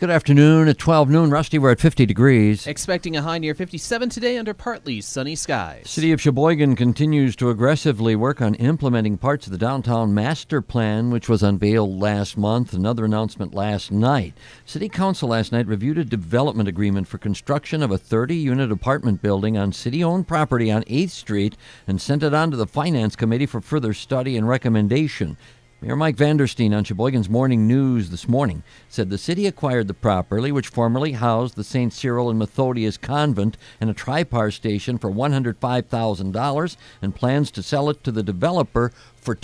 Good afternoon. At 12 noon, Rusty, we're at 50 degrees. Expecting a high near 57 today under partly sunny skies. City of Sheboygan continues to aggressively work on implementing parts of the downtown master plan, which was unveiled last month. Another announcement last night. City Council last night reviewed a development agreement for construction of a 30-unit apartment building on city-owned property on 8th Street and sent it on to the Finance Committee for further study and recommendation. Mayor Mike Vandersteen on Sheboygan's Morning News this morning said the city acquired the property, which formerly housed the St. Cyril and Methodius Convent and a Tripar station, for $105,000 and plans to sell it to the developer for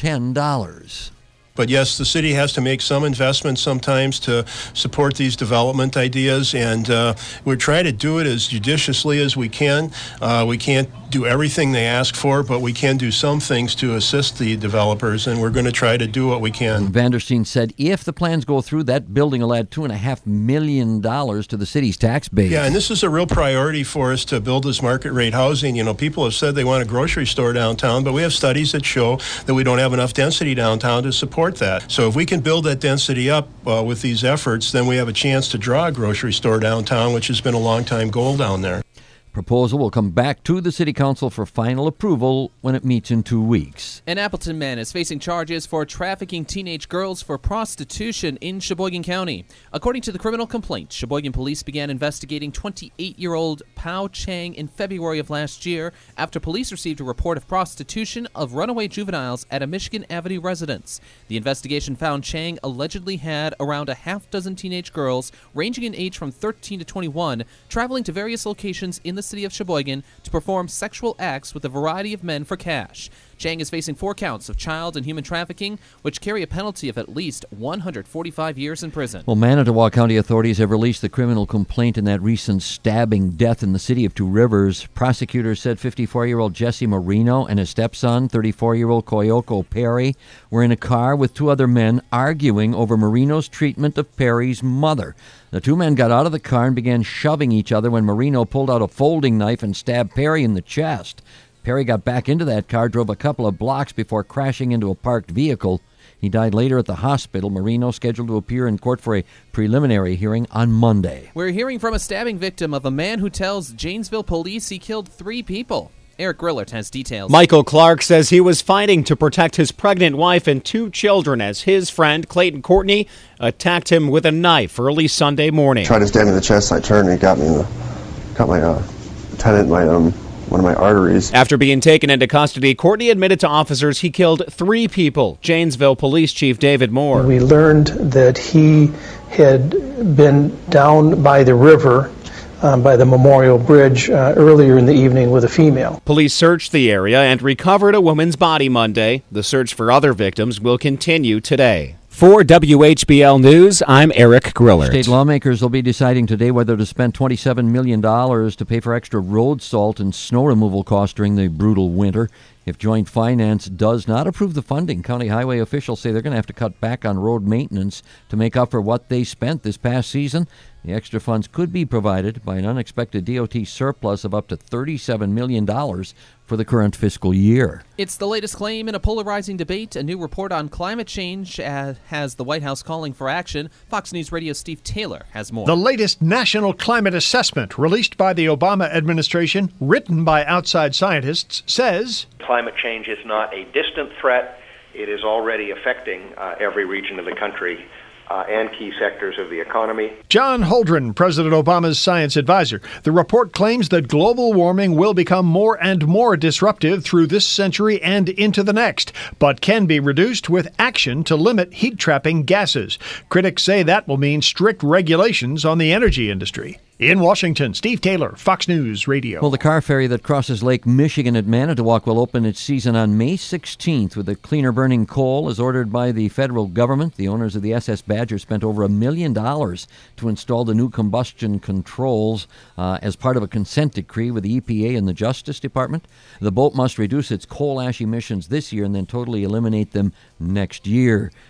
$10. But yes, the city has to make some investments sometimes to support these development ideas, and we're trying to do it as judiciously as we can. We can't do everything they ask for, but we can do some things to assist the developers, and we're going to try to do what we can. Vandersteen said if the plans go through, that building will add $2.5 million to the city's tax base. Yeah, and this is a real priority for us to build this market rate housing. You know, people have said they want a grocery store downtown, but we have studies that show that we don't have enough density downtown to support that. So if we can build that density up with these efforts, then we have a chance to draw a grocery store downtown, which has been a long time goal down there. Proposal will come back to the City Council for final approval when it meets in 2 weeks. An Appleton man is facing charges for trafficking teenage girls for prostitution in Sheboygan County. According to the criminal complaint, Sheboygan police began investigating 28-year-old Pao Chang in February of last year after police received a report of prostitution of runaway juveniles at a Michigan Avenue residence. The investigation found Chang allegedly had around a half dozen teenage girls ranging in age from 13 to 21 traveling to various locations in the city of Sheboygan to perform sexual acts with a variety of men for cash. Chang is facing 4 counts of child and human trafficking, which carry a penalty of at least 145 years in prison. Well, Manitowoc County authorities have released the criminal complaint in that recent stabbing death in the city of Two Rivers. Prosecutors said 54-year-old Jesse Marino and his stepson, 34-year-old Koyoko Perry, were in a car with 2 other men arguing over Marino's treatment of Perry's mother. The 2 men got out of the car and began shoving each other when Marino pulled out a folding knife and stabbed Perry in the chest. Perry got back into that car, drove a couple of blocks before crashing into a parked vehicle. He died later at the hospital. Marino scheduled to appear in court for a preliminary hearing on Monday. We're hearing from a stabbing victim of a man who tells Janesville police he killed 3 people. Eric Grillert has details. Michael Clark says he was fighting to protect his pregnant wife and 2 children as his friend, Clayton Courtney, attacked him with a knife early Sunday morning. Tried to stab me in the chest. I turned and he got my tendon, one of my arteries. After being taken into custody, Courtney admitted to officers he killed 3 people. Janesville Police Chief David Moore. We learned that he had been down by the river by the Memorial Bridge earlier in the evening with a female. Police searched the area and recovered a woman's body Monday. The search for other victims will continue today. For WHBL News, I'm Eric Grillert. State lawmakers will be deciding today whether to spend $27 million to pay for extra road salt and snow removal costs during the brutal winter. If Joint Finance does not approve the funding, county highway officials say they're going to have to cut back on road maintenance to make up for what they spent this past season. The extra funds could be provided by an unexpected DOT surplus of up to $37 million for the current fiscal year. It's the latest claim in a polarizing debate. A new report on climate change has the White House calling for action. Fox News Radio Steve Taylor has more. The latest national climate assessment released by the Obama administration, written by outside scientists, says climate change is not a distant threat. It is already affecting every region of the country and key sectors of the economy. John Holdren, President Obama's science advisor. The report claims that global warming will become more and more disruptive through this century and into the next, but can be reduced with action to limit heat-trapping gases. Critics say that will mean strict regulations on the energy industry. In Washington, Steve Taylor, Fox News Radio. Well, the car ferry that crosses Lake Michigan at Manitowoc will open its season on May 16th with a cleaner burning coal as ordered by the federal government. The owners of the SS Badger spent over $1 million to install the new combustion controls as part of a consent decree with the EPA and the Justice Department. The boat must reduce its coal ash emissions this year and then totally eliminate them next year.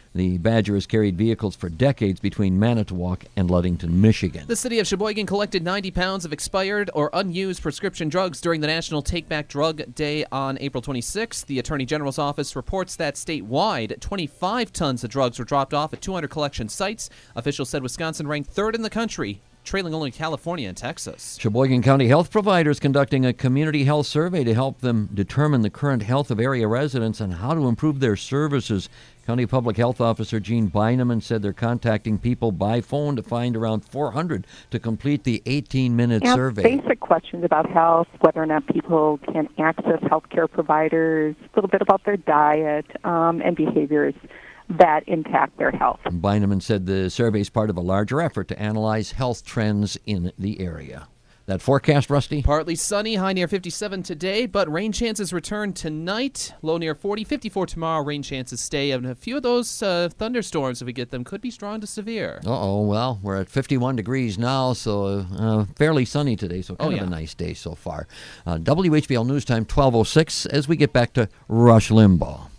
The Badger has carried vehicles for decades between Manitowoc and Ludington, Michigan. The city of Sheboygan collected 90 pounds of expired or unused prescription drugs during the National Take Back Drug Day on April 26th. The Attorney General's office reports that statewide, 25 tons of drugs were dropped off at 200 collection sites. Officials said Wisconsin ranked third in the country, trailing only California and Texas. Sheboygan County health providers conducting a community health survey to help them determine the current health of area residents and how to improve their services. County Public Health Officer Gene Beineman said they're contacting people by phone to find around 400 to complete the 18-minute survey. Basic questions about health, whether or not people can access healthcare providers, a little bit about their diet, and behaviors that impact their health. Beineman said the survey is part of a larger effort to analyze health trends in the area. That forecast, Rusty? Partly sunny, high near 57 today, but rain chances return tonight. Low near 40, 54 tomorrow, rain chances stay. And a few of those thunderstorms, if we get them, could be strong to severe. Well, we're at 51 degrees now, so fairly sunny today, so kind of a nice day so far. WHBL News Time, 12:06, as we get back to Rush Limbaugh.